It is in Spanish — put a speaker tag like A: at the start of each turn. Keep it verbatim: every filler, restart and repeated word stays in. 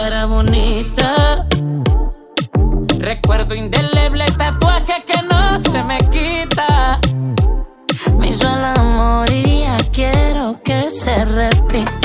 A: era bonita. Recuerdo indeleble, tatuaje que no se me quita. Me hizo el amor y ya quiero que se repita.